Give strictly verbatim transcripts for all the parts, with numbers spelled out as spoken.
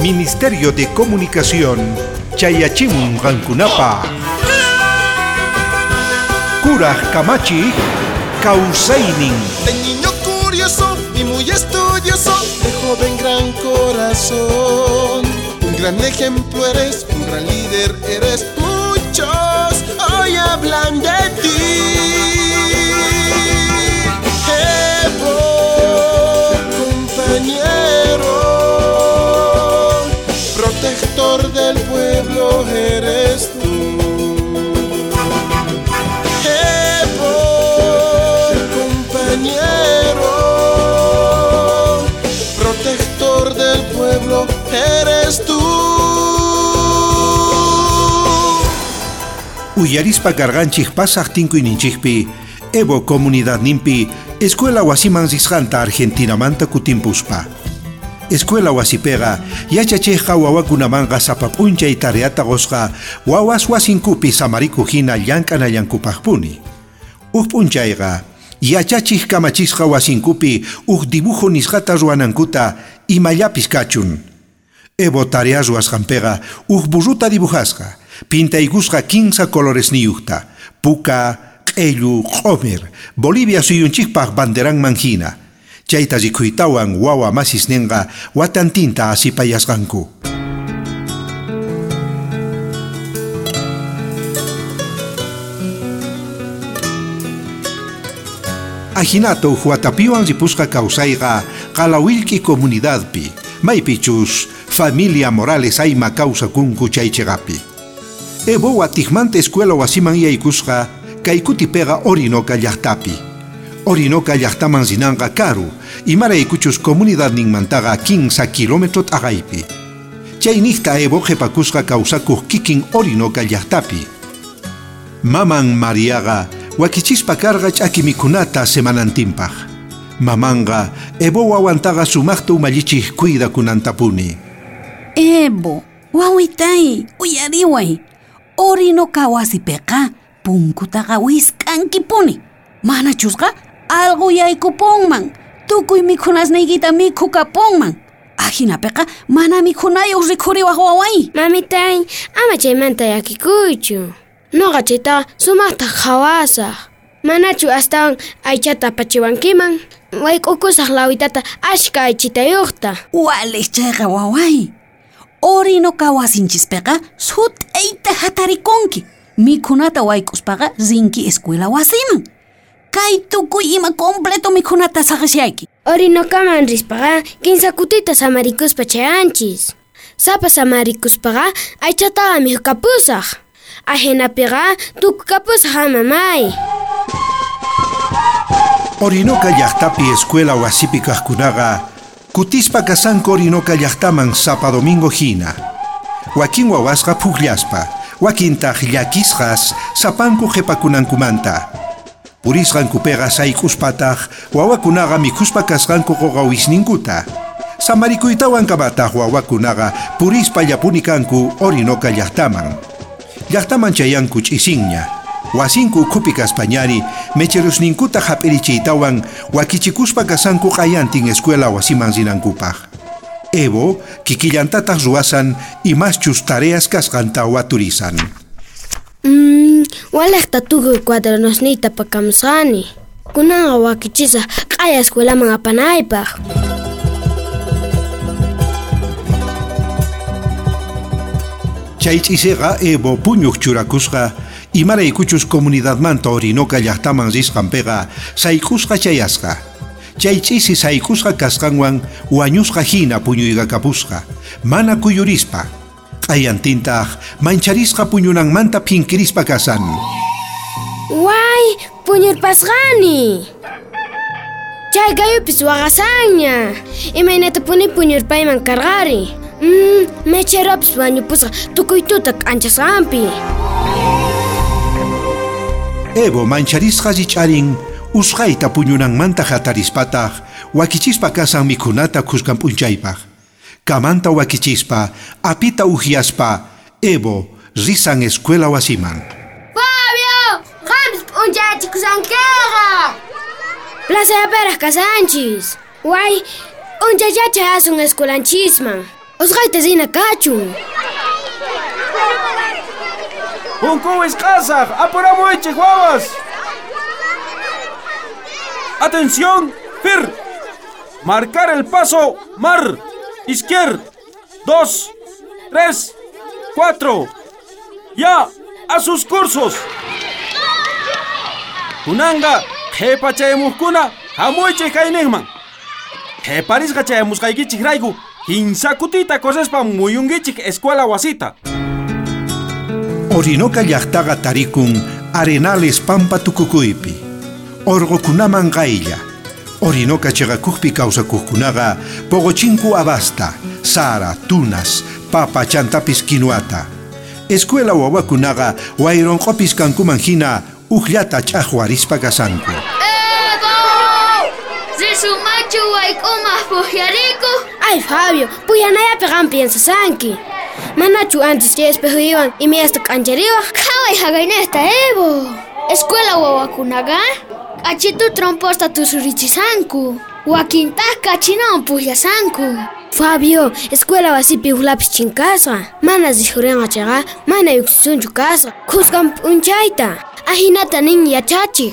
Ministerio de Comunicación, Chayachimun Rankunapa. Kuraj Kamachi, Kausainin. De niño curioso y muy estudioso, de joven gran corazón. Un gran ejemplo eres, un gran líder eres. Muchos hoy hablan de ti. Evo, compañero, protector del pueblo eres tú. Evo, compañero, protector del pueblo eres tú. Uyarispa garganchik pasaj tinku ininchikpi, Evo comunidad nimpi, Escuela Wasiman Zisjanta Argentina manta kutimpuspa. Escuela Wasipega, yachacheja wawakunamanga sapapuncha y tareata gosga, wawas wasinkupi samarikujina llankana llankupajpuni. Ujpunchaiga, yachachich kamachisja wasinkupi, uj dibujo nisjata ruanankuta, y mayapis kachun. Evo tareas wasjampega, uj burruta dibujasga, pinta igusga quince colores niukta, puka, Elu, Homer, Bolivia suyunchikpaj banderang manjina. Chayta zikuitawan wawa masisnenga watantinta asipayasganku. Ajinato huatapiwan zipusqa kausaiga qalawilki comunidadpi. Maypichus familia Morales ayma causa kunku chaychegapi. Evo watijmante escuela wasiman yaykusqa Kaikuti pega Orinoca llaqtapi. Orinoca llaqtaman zinanga karu, y mara ikuchus comunidad ningmantaga quince kilómetros agaipi. Chaynihta Evo jepakusqa kawsakuq kikin Orinoca llaqtapi. Maman Mariaga wakichispa karqa ch'aki mikunata semanantinpaq. Mamanga Evo wawantaga sumaqta umallichik cuida kunantapuni. Evo, wawitay, uyariway. Orinoca wasipiqa punkutaqa wiskankipuni. Mana chusqa algo yaykupunman. Tukuy mikhunasniykita mikhukapunman. Ajinapiqa mana mikhunayuq rikhuriwaq waway. Mamitay, ama chaymanta yakikuychu. Nuqa chaytaqa sumaqta qhawasaq. Manachu astawan aychata apachiwankiman. Wayk'ukusaq lawitata ashka aychitayuqta. Walik chayqa waway. Orinoca wasinchispiqa sut'ayta hatarikunki. Mikhunata wayk'uspaqa rinki escuela wasiman. Kay tukuy ima completo mikhunata saqashyayki. Orinocaman rispaqa quince kutita samarikuspa chayanchis. Sapa samarikuspaqa aychataqa mikhukapusaq. Ajinapiqa tukukapusaq mamay. Orinoca llaqtapi escuela wasipi kaqkunaqa kutispa kasanku Orinoca llaqtaman sapa domingo hina. Wakin wawasqa puqllaspa. Wakintaq llakisqas sapanku qhipakunankumanta. Purisqankupega saykuspataq wawakunaqa mikhuspa kasqanku qoqawisninkuta. Samarikuytawan kamataq wawakunaqa purispa yapuni kanku Orinoca llaqtaman. Llaqtaman chayanku ch'isinña. Wasinku ukhupi kaspañari mecherusninkuta hap'irichiytawan wakichikuspa kasanku qayantin escuela wasiman zinankupaq. Evo, kikillantataq ruwasan y maschus tareas kasqanta waturizan. Mmm, walaqta tukuy cuadernosniyta pakamusqani. Kunanqa wakichisaq q'aya escuelaman apanaypaq. Chay ch'isiqa Evo puñuq churakusqa imaraykuchus comunidadmanta Orinoca llaqtaman risqanpiqa saykusqa chayasqa. Chay ch'isi saykusqa kasqanwan wañusqa hina puñuyqa kapusqa, mana kuyurispa. Q'ayantintaq mancharisqa puñunanmanta phinkirispa kasan. Way, puñurpasqani. Chay gayupis waqasanña. Imaynata puni puñurpayman karqari. Mmm, mecheropis wañupusqa tukuytuta k'anchasqanpi. Evo mancharisqa richarin usqayta puñunanmanta hatarispataq wakichispa kasan mikhunata khuskan p'unchaypaq. Kamanta wakichispa apita ujiaspa Evo risan escuela wasiman. Fabio, qams p'unchayachikusankiqa. Plaza Yaperaq kasanchis. Way, unchayacha asun escolanchisman. Osqayta zina kachun. Punku escasa, apuramuichik wawas. Atención, fir. Marcar el paso, mar. Izquier. Dos, tres, cuatro. Ya, a sus cursos. Kunanga, jepa chayamuskuna, hamuichik kainigman. Jeparisqa chayamusqaykichik rayku, quinsa kutita cosaspa muyungichik escuela wasita. Orinoca llaqtaqa tarikun Arenales Pampa Tukucuypi. Orgokunaman qaylla. Orinoca chiqakuqpi kawsakuqkunaqa Pogochinku Abasta, Sara, Tunas, Papa Chantapis Kinuata. Escuela wawakunaqa wayronqopis kankuman hina uqllata ch'aqwarispa kasanku. ¡Evo! ¡Risumachu wayk'umaq puhyariku! Ay, Fabio, puhyanayapi qam piensasanki. Manachu antes que espejuiwan y me hasta cancheriwa. Kawai hagaynesta Evo. Escuela wawakunaqa achitu tromposta tusurichisanku. Wakintaq kachinan pulyasanku. Fabio, escuela wasipi uhlapis chinkasqa. Mana zihurinqa chayqa, mana yuksisunchu kasqa. Khusqan p'unchayta. Ahinata nin yachachik.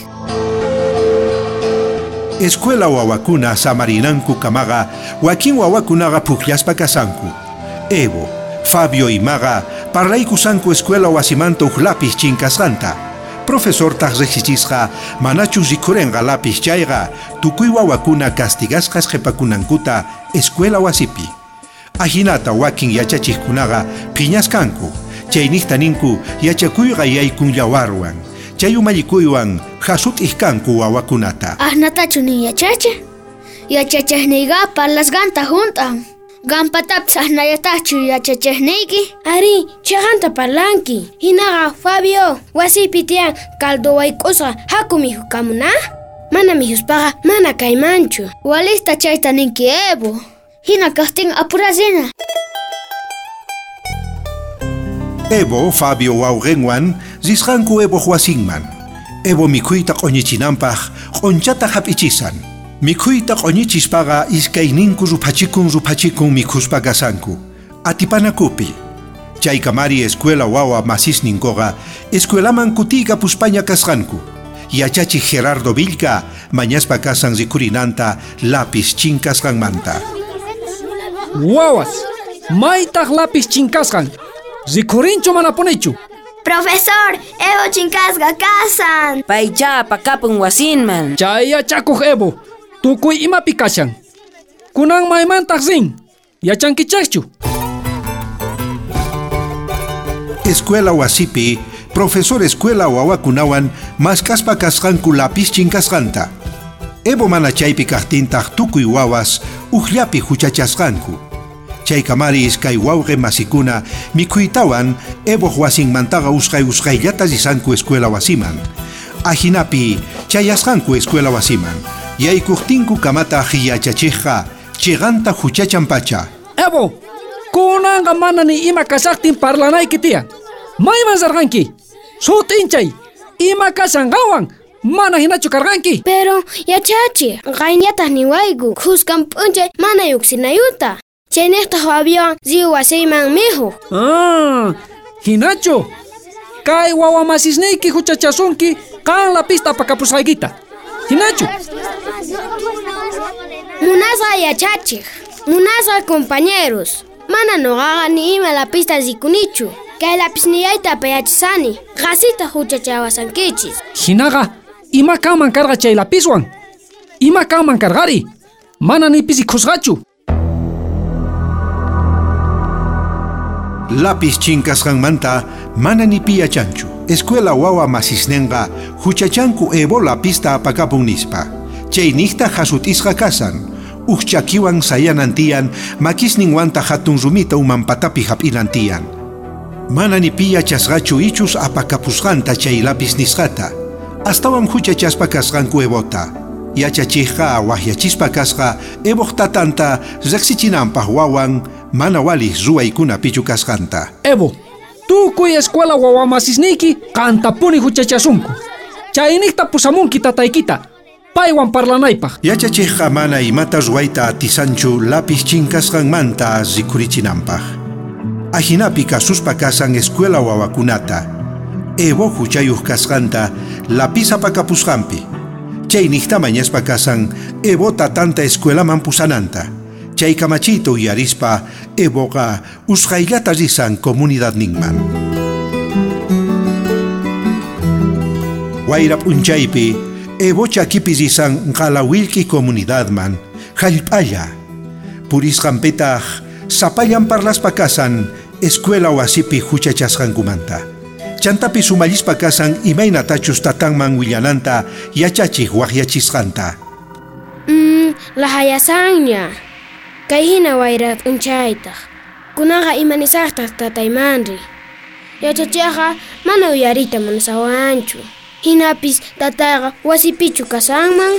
Escuela wawakuna samarinanku kamaqa wakin wawakunaqa pukllaspa kasanku. Evo, Fabio y Maga parlaykusanku escuela wasimanta uhlapis chinkasqanta. Profesor taq riqsichisqa manachu rikurenqa lapis chayqa tukuy wawakuna castigasqas qhipakunankuta escuela wasipi. Ahinata wakin yachachiqkunaqa phiñasqanku. Chaynixta ninku yachakuyqa yaykun yawarwan. Chay umallikuywan hasut'isqanku wawakunata. Ahnatachu nin yachache. Yachachejniyqa parlasqanta hunt'an. Gampatapis ahnayatachu yachachejniyki. Ari, chaqanta parlanki. Hinaqa Fabio, wasipi tiyan caldo wayk'usqa hakumi hukamuna? Mana mihuspaqa mana kaymanchu. Walista chayta ninki Evo. Hina kaqtin apurazina. Evo, Fabio wawqinwan risqanku Evo wasinman. Evo mikhuyta q'uñichinanpaq q'unchata hap'ichisan. Mikhuyta q'uñichispaqa iskayninku rupachikun rupachikun mikhuspa kasanku. Atipanakupi. Chaykamari escuela wawa masisninkuqa escuelaman kutiyqa puspaña kasqanku. Yachachiq Gerardo Villka mañaspa kasan rikurinanta lapis chinkasqanmanta. Wawas, maytaq lapis chinkasqan. Rikurinchu mana punichu. Profesor, Evo chinkasqa kasan. Paycha pakapun wasinman. Chay yachakuq Evo, tukuy imapi kashan. Kunan maymantaq rin, yachankichakchu. Escuela wasipi, profesor escuela wawakunawan maskaspa kasqanku lapis chinkasqanta. Evo mana chaypi kaqtintaq tukuy wawas uqllapi huchachasqanku. Chaykamari iskay wawqe masikuna mikhuytawan Evo wasinmantaqa usqay usqayllata risanku escuela wasiman. Ahinapi chayasqanku escuela wasiman. Yaykuqtinku kamata hiyachachiqqa chiqanta huchachanpacha. Evo, kunanqa mana ni ima kasaqtin parlanayki tiyan. Mayman sarqanki. Sutinchay, ima kasanqawan mana hinachu karqanki. Pero yachachi, qayniyataq niwayku. Khusqan p'unchay mana yuksinayuta. Chaynaqta Fabio riu wasiyman mihu. Ah, hinachu. Kay wawamasisniyki huchachasunki qan lapista pakapusqaykita. Hinachu. Munasqa yachachiq, munasqa compañeros. Mana nuqaqa ni ima lapista rikunichu. Kay lapisniyayta apayachisani. Qasita huchachawasankichis. Hinaqa ima kanman karqa chay lapiswan. Ima kanman karqari. Mana nipis rikusqachu. Lapis chinkasqanmanta mana nipi yachanchu. Escuela wawa masisnenqa huchachanku Evo lapista apakapun nispa. Chaynixta hasut'isqa kasan. Uqchakiwan sayanantiyan makisninwanta hatun rumita umanpatapi hap'inantiyan. Mana nipi yachasqachu ichus apakapusqanta chay lapis nisqata. Astawan huchachaspa kasqanku Evota. Yachachiqqa wahyachispa kasqa Evoq tatanta riqsichinanpaq wawan mana walih ruwaykuna pichu kasqanta. Evo, tukuy escuela wawamasisniyki qantapuni huchachasunku. Chaynixta pusamunki tataykita. paywan parlanaypaq. Yachachiqqa mana imata ruwayta atisanchu lapis chinkasqanmanta rikurichinanpaq. Ahinapi kasuspa kasan escuela wawakunata. Evo huchayuq kasqanta lapis apakapusqanpi. Chay niqtamañaspa kasan Evo tatanta escuelaman pusananta. Chay kamachito uyarispa Evoqa usqayllata risan comunidad ninman. Wayra p'unchaypi Evo chakipi risan qalawillki comunidadman hallp'alla. Purisqanpitaq sapallan parlaspa kasan escuela wasipi huchachasqankumanta. Chantapi sumallispa kasan imaynatachus tatanman willananta yachachiq waqyachisqanta. Mm, lahayasanña. Kayhina wayra p'unchaytaq. Kunaqa imanisaqtaq tataymanri. Yachachiqqa mana uyarita munasawanchu. Hinapis tatayqa wasipichu kasanman.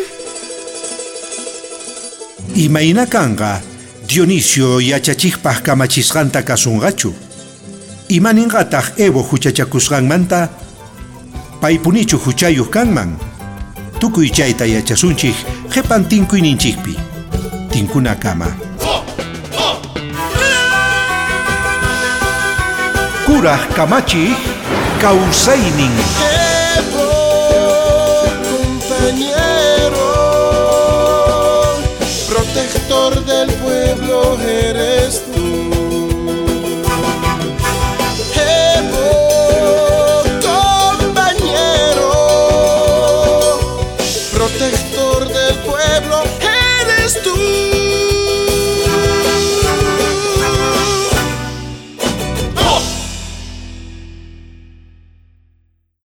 Imayna kanqa Dionisio yachachiqpaq kamachisqanta kasunqachu. Imaninqataq Evo huchachakusqanmanta paypunichu huchayuq kanman. Tukuy chayta yachasunchik qhipan tinkuyninchikpi. Tinkuna kama. Kuraq kamachiq kawsaynin.